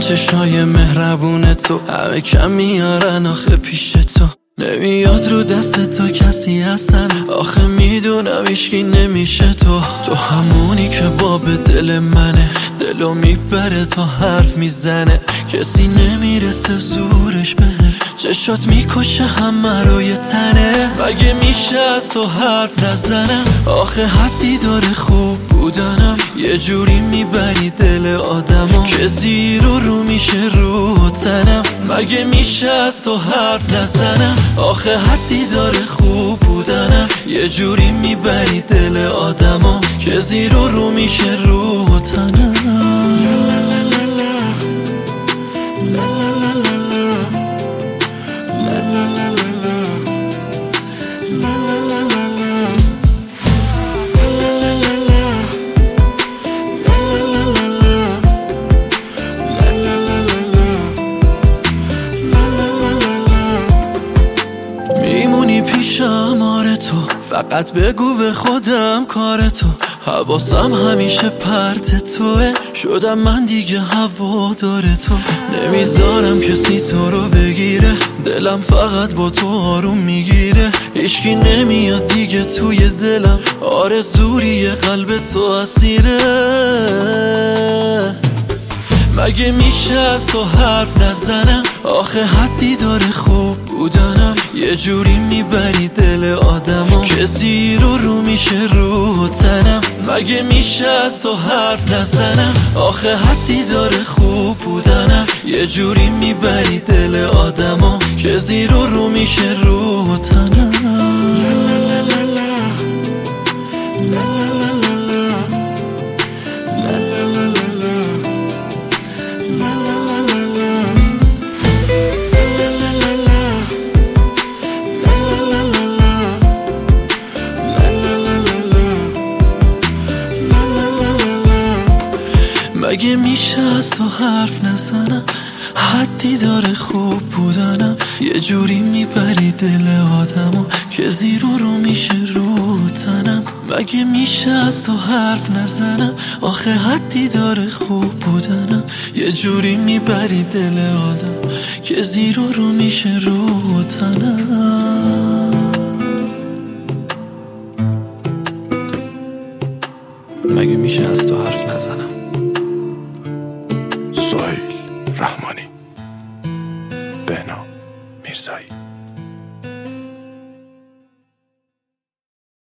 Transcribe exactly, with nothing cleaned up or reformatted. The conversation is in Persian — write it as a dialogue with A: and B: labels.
A: چشای مهربون تو همه کم میارن آخه پیش تو. نمیاد رو دست تو کسی هستن، آخه میدونم هیچکی نمیشه تو. تو همونی که باب دل منه، دلو میبره تا حرف میزنه، کسی نمیرسه زورش بهه، چشات میکشه همه رو یه تنه. مگه میشه از تو حرف نزنم؟ آخه حدی داره خوب بودنم، یه جوری میبری دل آدمو که زیر و رو میشه رو تنم. مگه میشه از تو حرف نزنم؟ آخه حدی داره خوب بودنم، یه جوری میبری دل آدمو که زیر و رو میشه رو تنم. میمونی پیشم آره تو، فقط بگو به خودم کار تو. حواسم همیشه پرت توه، شدم من دیگه هوادار تو. نمیذارم کسی تو رو بگیره، دلم فقط با تو آروم میگیره. هیچکی نمیاد دیگه توی دلم، آرزوی قلب تو اسیره. مگه میشه از تو حرف نزنم؟ آخه حدی داره خوب بودنم، یه جوری میبری دل آدمو که زیر و رو میشه رو تنم. مگه میشه از تو حرف نزنم؟ آخه حدی داره خوب بودنم، یه جوری میبری دل آدمو که زیر و رو میشه رو تنم. مگه میشه از تو حرف نزنم؟ حدی داره خوب بودنم، یه جوری میبری دل آدمو که زیر و رو میشه رو تنم. مگه میشه از تو حرف نزنم؟ آخه حدی داره خوب بودنم، یه جوری میبری دل آدم که زیر و رو میشه رو تنم. مگه میشه از تو حرف نزنم؟
B: سهیل رحمانی، بهنام میرزایی.